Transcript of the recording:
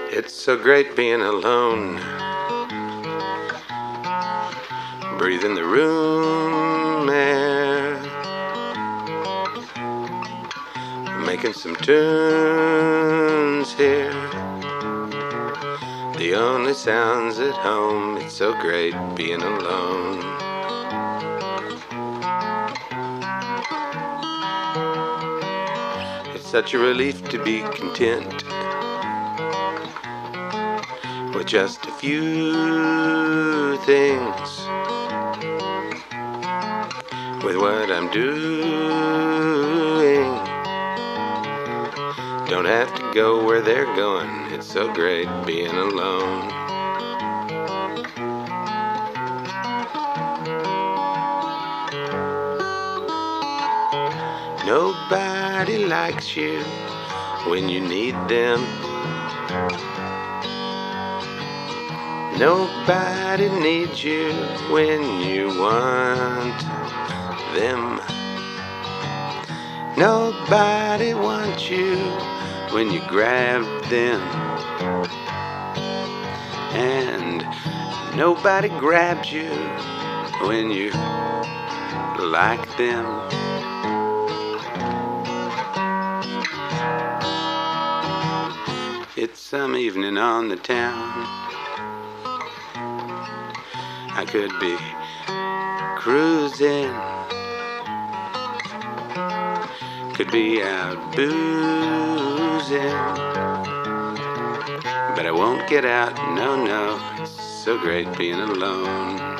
It's so great being alone, breathing the room air, making some tunes here. The only sounds at home. It's so great being alone. It's such a relief to be content with just a few things, with what I'm doing. Don't have to go where they're going. It's so great being alone. Nobody likes you when you need them. Nobody needs you when you want them. Nobody wants you when you grab them. And nobody grabs you when you like them. It's some evening on the town. I could be cruising, could be out boozing, but I won't get out, no, no. It's so great being alone.